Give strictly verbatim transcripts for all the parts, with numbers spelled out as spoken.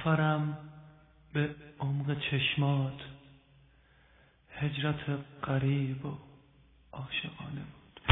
سفرم به عمق چشمات هجرت غریب و عاشقانه بود.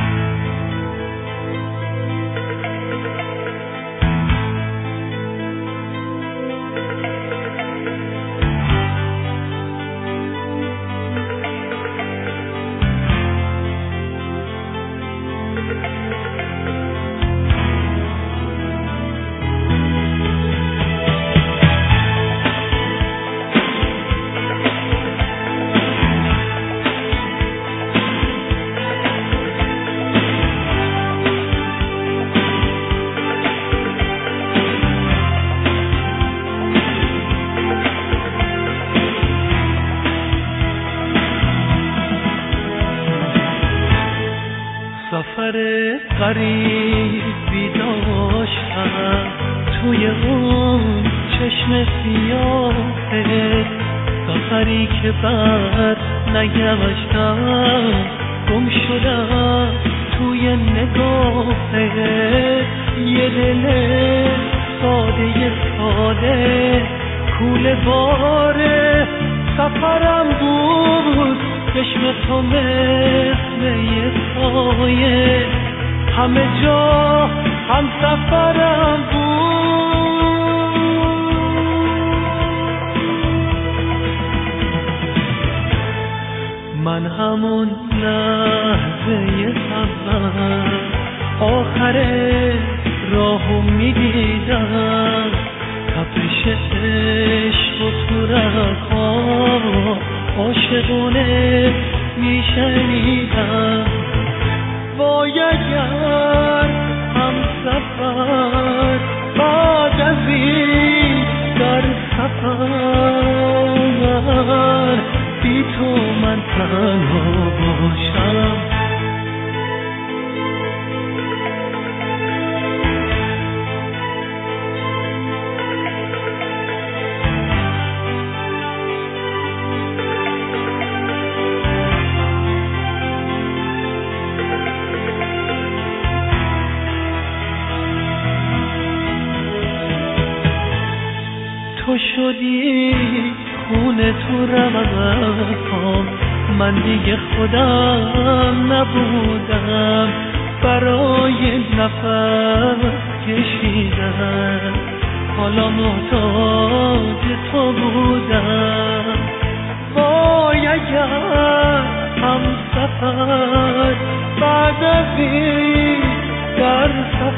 سفر غریبی داشتم توی اون چشم سیاهت، سفری که بعد نگشتم گم شدم توی نگاهت. یه دل ساده ساده کوله باره سفرم بود، چشم تو مثل یه سایه همه جا هم سفرم بود. من همون لحظه اول آخر راهو میدیدم، تپش عشق و تو رگ‌ها عاشقونه میشنیدم. وای اگر هم سفر بعد از این در سفر بی تو من تنها باشم. تو شدی خون تو رگ‌هام، من دیگه خودم نبودم، برای نفس کشیدن حالا محتاج تو بودم. وای اگر هم سفر بعد از این در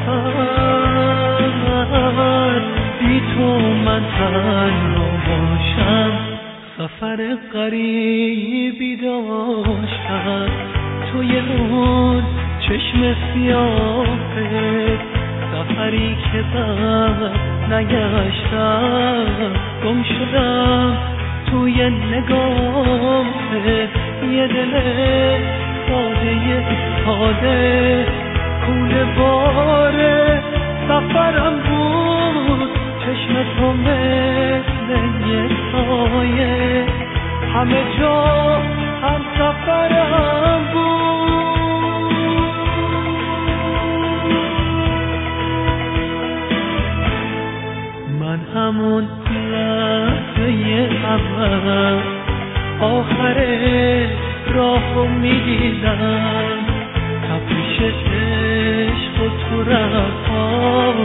سفر بی تو من تنها باشم. سفر غریبی داشتم توی اون چشم سیاهت، سفری که بعد نگشتم گم شدم توی نگاهت. یه دل ساده ساده کوله باره سفرم بود، چشم تو مثل یه سایه همه جا هم سفرم بود. من همون لحظه اول آخر راهو میدیدم، تپش عشق و تو رگ‌ها